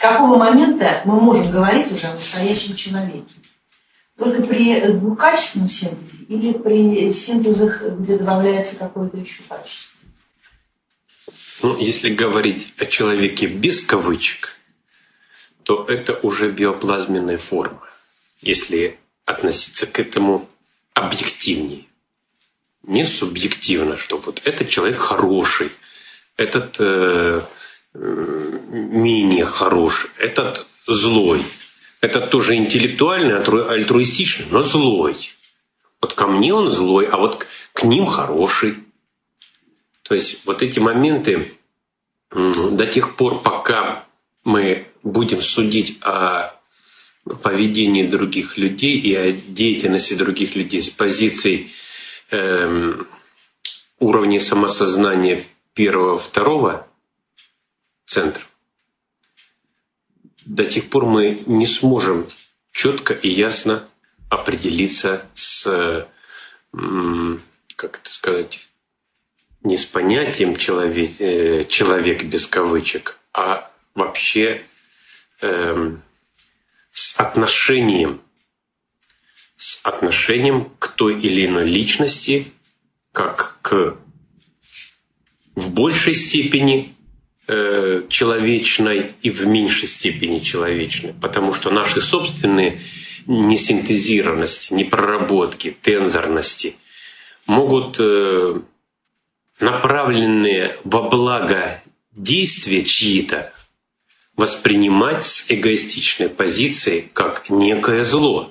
какого момента мы можем говорить уже о настоящем человеке? Только при двухкачественном синтезе или при синтезах, где добавляется какое-то еще качество? Ну, если говорить о человеке без кавычек, то это уже биоплазменная форма, если относиться к этому объективнее. Не субъективно, что вот этот человек хороший, этот менее хороший, этот злой. Этот тоже интеллектуальный, альтруистичный, но злой. Вот ко мне он злой, а вот к ним хороший. То есть вот эти моменты до тех пор, пока мы будем судить о поведении других людей и о деятельности других людей с позиций уровня самосознания первого-второго центра, до тех пор мы не сможем четко и ясно определиться с, как это сказать, не с понятием человек без кавычек, а вообще с отношением к той или иной личности, как к в большей степени человечной и в меньшей степени человечной. Потому что наши собственные несинтезированности, непроработки, тензорности могут, направленные во благо действия чьи-то, воспринимать с эгоистичной позиции как некое зло.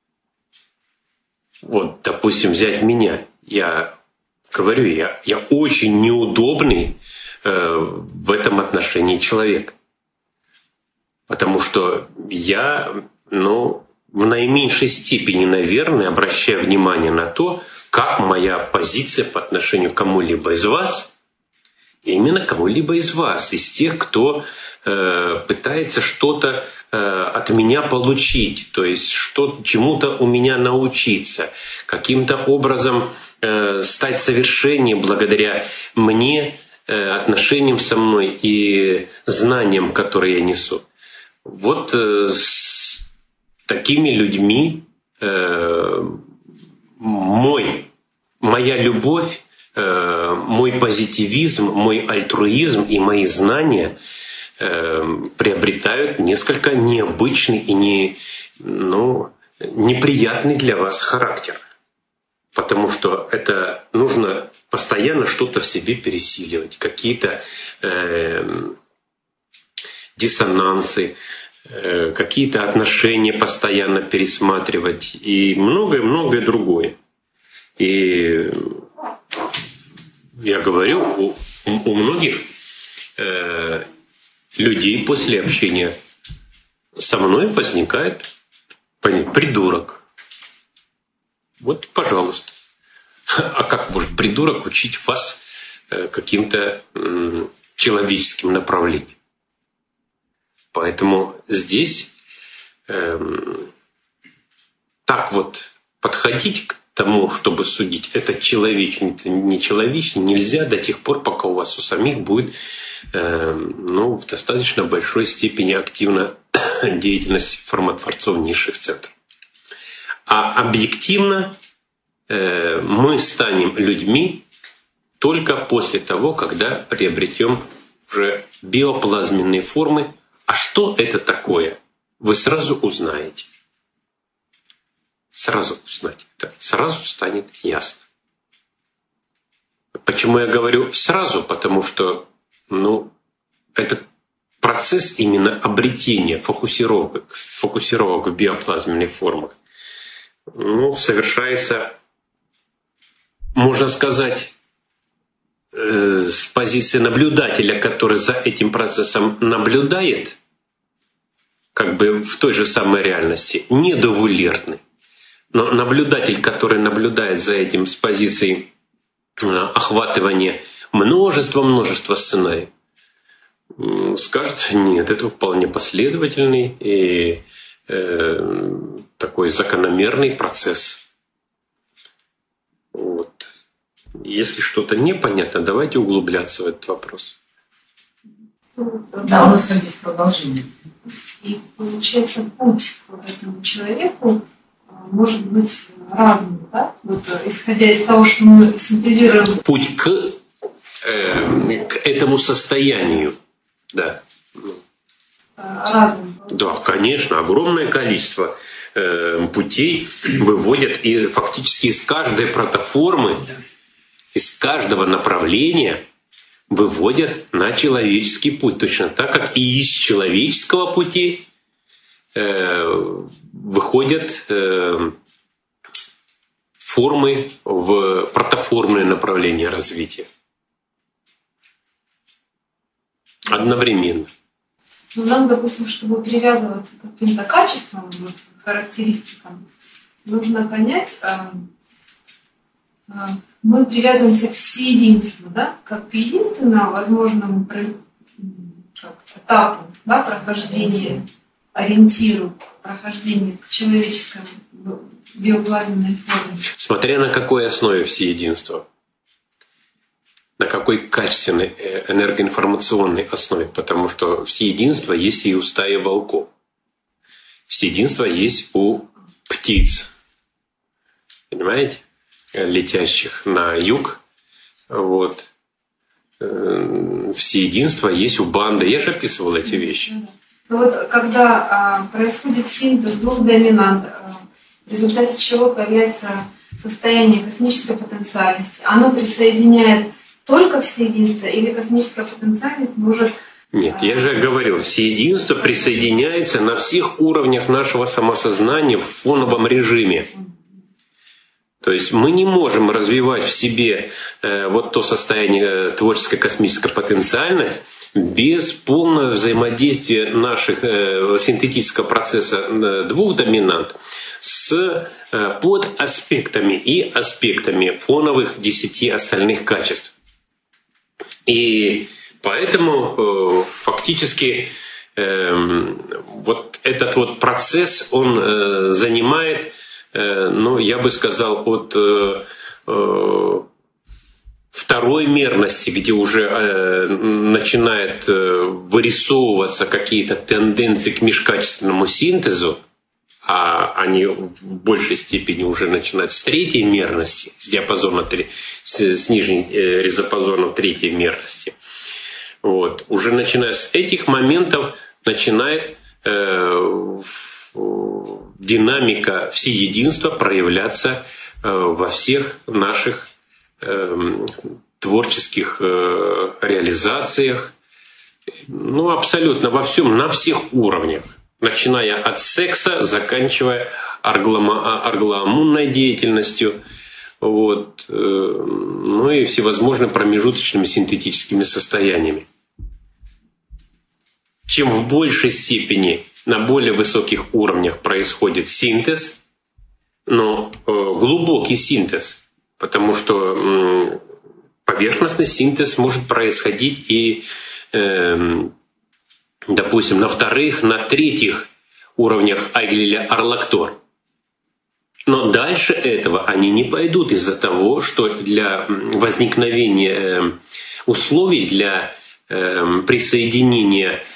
Вот, допустим, взять меня. Я говорю, я очень неудобный в этом отношении человек. Потому что я, в наименьшей степени, наверное, обращаю внимание на то, как моя позиция по отношению к кому-либо из вас, именно кому-либо из вас, из тех, кто пытается что-то от меня получить, то есть чему-то у меня научиться, каким-то образом стать совершеннее благодаря мне, отношениям со мной и знаниям, которые я несу. Вот с такими людьми моя любовь, мой позитивизм, мой альтруизм и мои знания приобретают несколько необычный и неприятный для вас характер. Потому что это нужно постоянно что-то в себе пересиливать, какие-то диссонансы, какие-то отношения постоянно пересматривать и многое-многое другое. И я говорю, у многих людей после общения со мной возникает придурок. Вот, пожалуйста. А как может придурок учить вас каким-то человеческим направлением? Поэтому здесь так вот подходить к тому, чтобы судить, это человечный, это не человечный, нельзя до тех пор, пока у вас у самих будет в достаточно большой степени активна деятельность формотворцов низших центров. А объективно мы станем людьми только после того, когда приобретем уже биоплазменные формы. А что это такое? Вы сразу узнаете. Сразу узнаете. Это сразу станет ясно. Почему я говорю сразу? Потому что это процесс именно обретения фокусировок в биоплазменных формах совершается, можно сказать, с позиции наблюдателя, который за этим процессом наблюдает, как бы в той же самой реальности, недовулертный. Но наблюдатель, который наблюдает за этим с позиции охватывания множества сценариев, скажет, нет, это вполне последовательный и такой закономерный процесс. Вот. Если что-то непонятно, давайте углубляться в этот вопрос. Да, у нас как есть продолжение. И получается, путь к этому человеку может быть разным, да? Вот исходя из того, что мы синтезируем. Путь к этому состоянию, да. Разным. Да, конечно, огромное количество путей выводят и фактически из каждой протоформы, из каждого направления выводят на человеческий путь. Точно так, как и из человеческого пути выходят формы в протоформное направление развития. Одновременно. Ну, нам, допустим, чтобы привязываться к каким-то качествам, вот, характеристикам, нужно понять, мы привязываемся к всеединству, да, как к единственному возможному этапу, да, прохождения, ориентиру прохождения к человеческой биоплазменной форме. Смотря на какой основе всеединства. На какой качественной энергоинформационной основе, потому что всеединство есть и у стаи волков. Всеединство есть у птиц, понимаете, летящих на юг. Вот. Всеединство есть у банды. Я же описывал эти вещи. Ну вот когда происходит синтез двух доминант, в результате чего появляется состояние космической потенциальности, оно присоединяет только всеединство или космическая потенциальность может... Нет, я же говорил, всеединство присоединяется на всех уровнях нашего самосознания в фоновом режиме. То есть мы не можем развивать в себе вот то состояние творческой космической потенциальности без полного взаимодействия наших синтетического процесса двух доминант с подаспектами и аспектами фоновых 10 остальных качеств. И поэтому фактически вот этот вот процесс, он занимает, ну, я бы сказал, от второй мерности, где уже начинает вырисовываться какие-то тенденции к межкачественному синтезу, а они в большей степени уже начинают с третьей мерности, с диапазона, с нижней диапазона третьей мерности. Вот. Уже начиная с этих моментов начинает динамика всеединства проявляться во всех наших творческих реализациях, ну, абсолютно во всем, на всех уровнях. Начиная от секса, заканчивая оргламунной деятельностью, вот, ну и всевозможными промежуточными синтетическими состояниями. Чем в большей степени на более высоких уровнях происходит синтез, но глубокий синтез, потому что поверхностный синтез может происходить и допустим, на вторых, на третьих уровнях Айглиля-Арлактор. Но дальше этого они не пойдут из-за того, что для возникновения условий для присоединения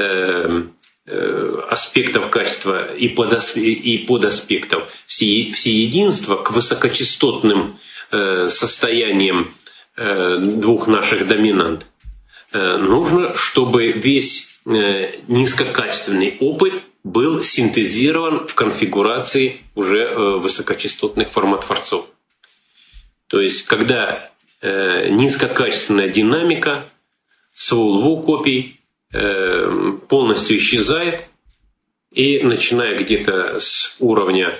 аспектов качества и подаспектов всеединства к высокочастотным состояниям двух наших доминант, нужно, чтобы весь низкокачественный опыт был синтезирован в конфигурации уже высокочастотных форматворцов. То есть, когда низкокачественная динамика с ВУЛВУ копий полностью исчезает, и начиная где-то с уровня,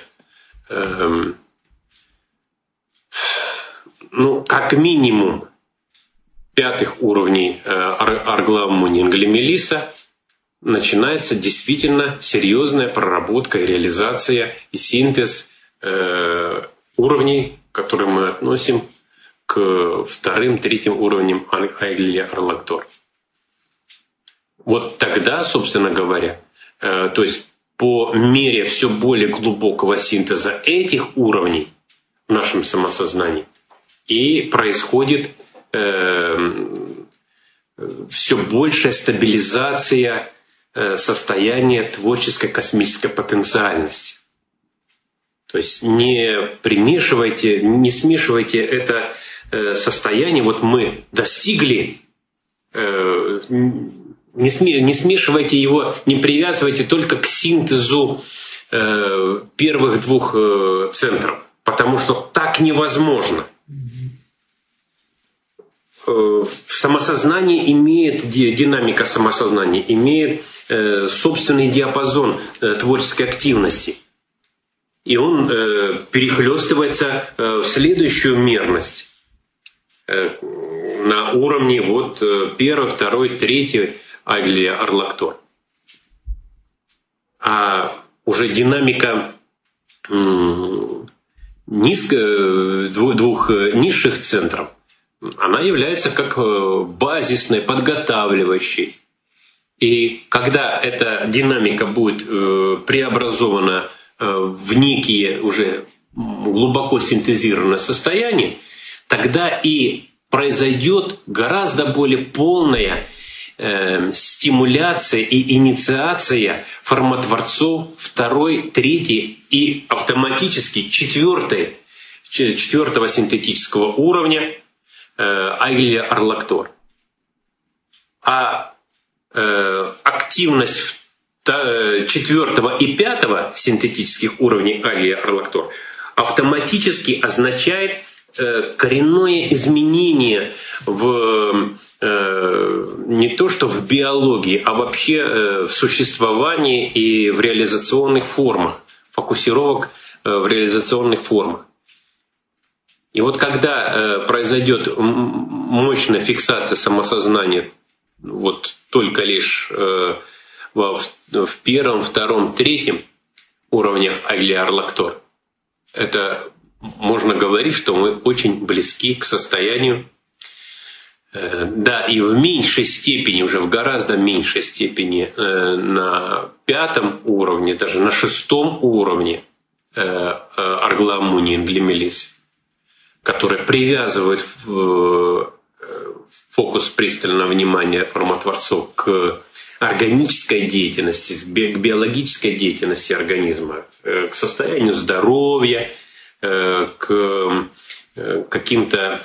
ну, как минимум, 5 уровней Аргламмунингли-Мелиса начинается действительно серьезная проработка и реализация и синтез уровней, которые мы относим к 2-3 уровням Айглиля-Арлактор. Вот тогда, собственно говоря, то есть по мере все более глубокого синтеза этих уровней в нашем самосознании и происходит все большая стабилизация состояние творческой космической потенциальности. То есть не смешивайте это состояние, вот мы достигли, не смешивайте его, не привязывайте только к синтезу первых двух центров, потому что так невозможно. Самосознание имеет, динамика самосознания имеет собственный диапазон творческой активности. И он перехлёстывается в следующую мерность на уровне вот 1, 2, 3 Агилия Арлактор. А уже динамика двух низших центров, она является как базисной, подготавливающей. И когда эта динамика будет преобразована в некие уже глубоко синтезированное состояние, тогда и произойдет гораздо более полная стимуляция и инициация формотворцов 2, 3 и автоматически 4 синтетического уровня Агилия Арлактор. А активность 4 и 5 синтетических уровней Агилия Арлактор автоматически означает коренное изменение не то что в биологии, а вообще в существовании и в реализационных формах, фокусировок в реализационных формах. И вот когда произойдет мощная фиксация самосознания, вот только лишь в 1, 2, 3 уровнях Агилия Арлактор, это можно говорить, что мы очень близки к состоянию, да, и в меньшей степени, уже в гораздо меньшей степени на 5 уровне, даже на 6 уровне Аргламунии Инглимелис, который привязывает фокус пристального внимания формотворцов к органической деятельности, к биологической деятельности организма, к состоянию здоровья, к каким-то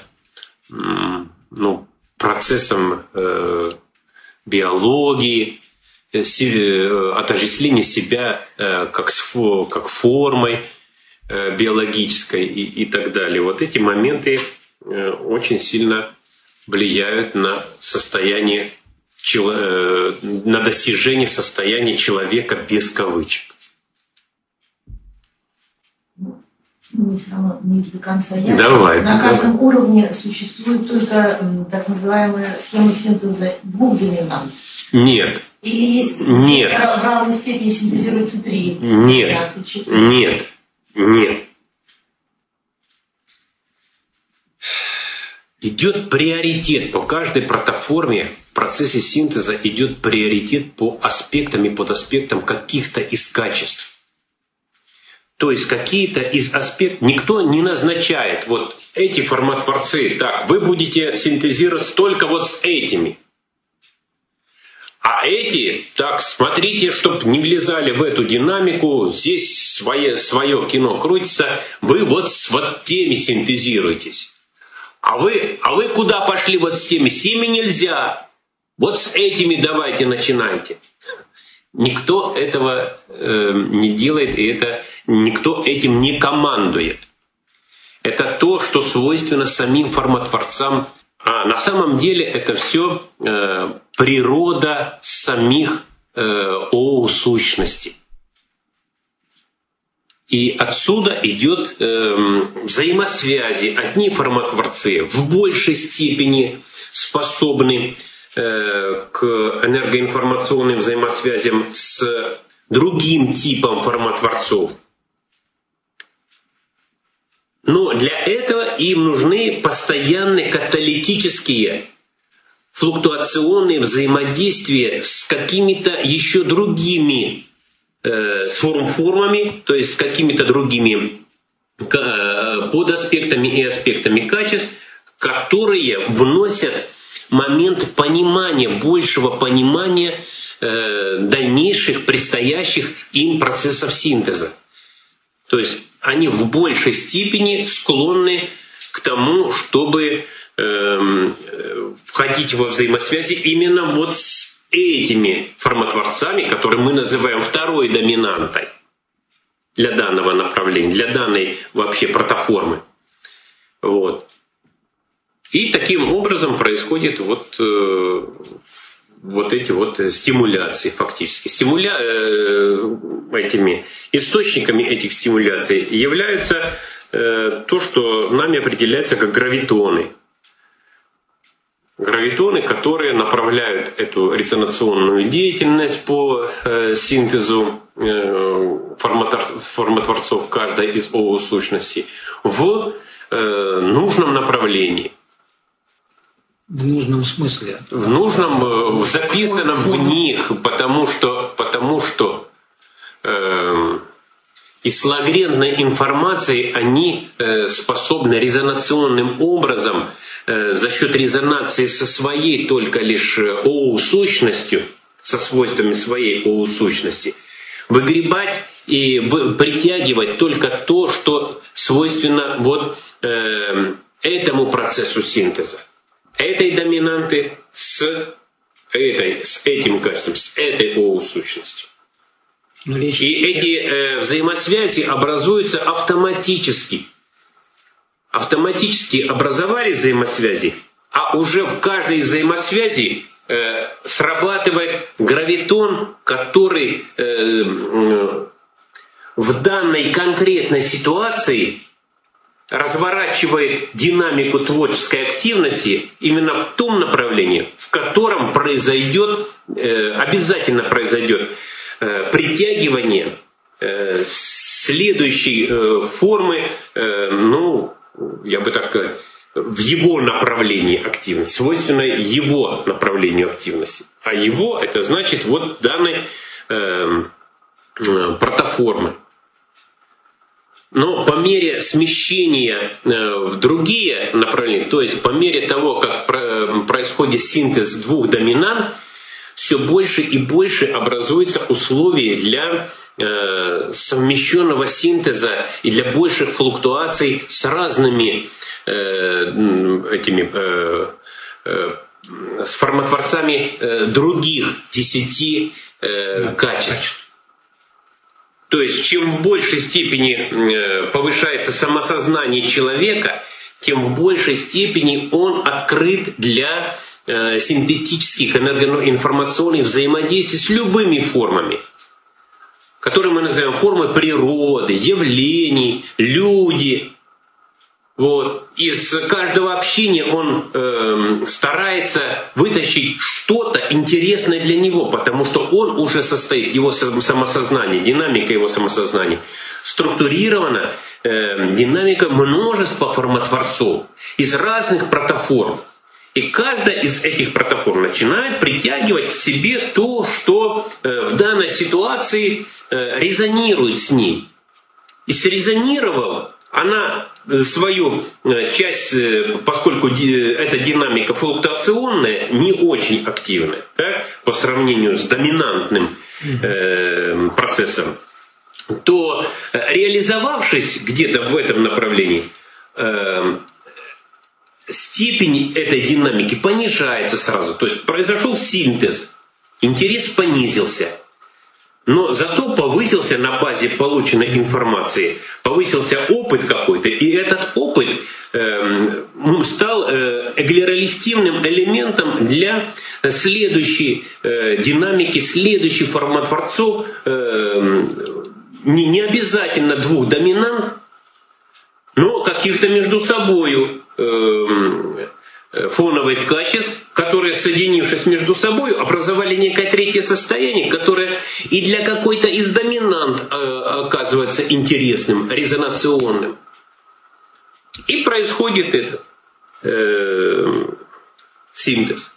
процессам биологии, отождествления себя как формой биологической и так далее. Вот эти моменты очень сильно влияют на состояние, на достижение состояния человека без кавычек. Мне все равно не до конца ясно. Давай. На каждом уровне существует только так называемая схема синтеза 2 доминант. Нет. Или есть Нет. В равной степени синтезируется 3? Нет. 4? Нет. Нет. Идет приоритет по каждой протоформе, в процессе синтеза идет приоритет по аспектам и подаспектам каких-то из качеств. То есть какие-то из аспектов никто не назначает, вот эти формотворцы, так, вы будете синтезировать только вот с этими. А эти, так, смотрите, чтобы не влезали в эту динамику, здесь свое кино крутится, вы вот с вот теми синтезируетесь. А вы куда пошли вот с теми? С теми нельзя. Вот с этими давайте начинайте. Никто этого не делает, и никто этим не командует. Это то, что свойственно самим формотворцам. А на самом деле это все природа самих ОУ-сущностей. И отсюда идет взаимосвязи. Одни формотворцы в большей степени способны к энергоинформационным взаимосвязям с другим типом формотворцов. Но для этого им нужны постоянные каталитические флуктуационные взаимодействия с какими-то еще другими формами, то есть с какими-то другими подаспектами и аспектами качеств, которые вносят момент понимания, большего понимания дальнейших предстоящих им процессов синтеза. То есть они в большей степени склонны к тому, чтобы входить во взаимосвязи именно вот с этими формотворцами, которые мы называем второй доминантой для данного направления, для данной вообще протоформы. Вот. И таким образом происходят вот эти вот стимуляции фактически. Этими источниками этих стимуляций являются то, что нами определяется как гравитоны. Гравитоны, которые направляют эту резонационную деятельность по синтезу формотворцов каждой из ООУ-сущностей в нужном направлении. В нужном смысле. В нужном, записанном в них, потому что из логарифмной информации они способны резонационным образом за счет резонации со своей только лишь ООУ-сущностью, со свойствами своей ООУ-сущности, выгребать и притягивать только то, что свойственно вот этому процессу синтеза, этой доминанты с этим качеством, с этой ООУ-сущностью. И эти взаимосвязи образуются автоматически. Автоматически образовались взаимосвязи, а уже в каждой взаимосвязи срабатывает гравитон, который в данной конкретной ситуации разворачивает динамику творческой активности именно в том направлении, в котором обязательно произойдет притягивание следующей формы, я бы так сказал, в его направлении активности, свойственной его направлению активности. А его — это значит вот данной протоформы. Но по мере смещения в другие направления, то есть по мере того, как происходит синтез двух доминант, все больше и больше образуются условия для совмещенного синтеза и для больших флуктуаций с разными с формотворцами других 10 качеств. То есть чем в большей степени повышается самосознание человека, тем в большей степени он открыт для синтетических энергоинформационных взаимодействий с любыми формами, которые мы называем формой природы, явлений, люди. Вот. Из каждого общения он старается вытащить что-то интересное для него, потому что он уже состоит, его самосознание, динамика его самосознания структурирована динамика множества формотворцов из разных протоформ. И каждая из этих протоформ начинает притягивать к себе то, что в данной ситуации резонирует с ней. И срезонировав, она свою часть, поскольку эта динамика флуктуационная, не очень активная, да, по сравнению с доминантным процессом, то реализовавшись где-то в этом направлении, степень этой динамики понижается сразу. То есть произошел синтез, интерес понизился. Но зато повысился на базе полученной информации, повысился опыт какой-то, и этот опыт стал эглеролифтивным элементом для следующей динамики, следующих формотворцов, не обязательно двух доминант, но каких-то между собой фоновых качеств, которые, соединившись между собой, образовали некое третье состояние, которое и для какой-то из доминант оказывается интересным, резонационным. И происходит этот синтез.